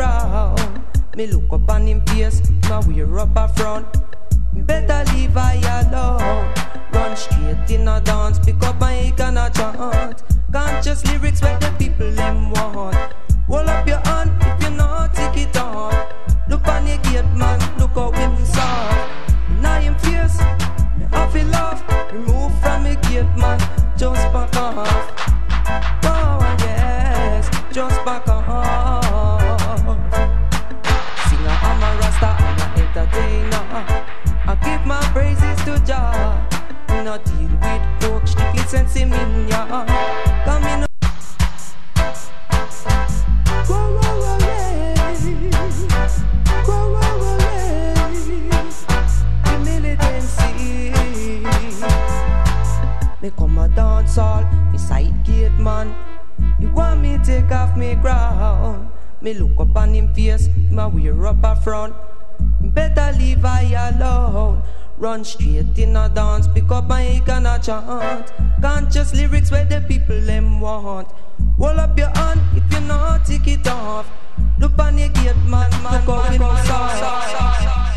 ground. Me look up on him face, now we're up a front. Better leave I alone. Run straight in a dance, pick up my mic and a chant. Conscious lyrics where the people them want. Hold up your hand if you not take it off. Look on your gate man, look how him soft. Now him fierce, I feel love. Remove from your gate man, just back off. Oh yes, just back off. Singer, I'm a rasta, I'm an entertainer. I give my praises to Jah. We not deal with folk, strictly sense him in ya. Come in. Whoa, whoa, whoa, yeah. Whoa, whoa, whoa, yeah. The militancy. Me come a dance hall, me side gate man. He want me take off me crown. Me look up on him face, my wear up a front. Better leave I alone. Run straight in a dance, pick up my mic and a chant. Conscious lyrics where the people them want. Hold up your hand if you not take it off. Look on your gate man, look how him soft.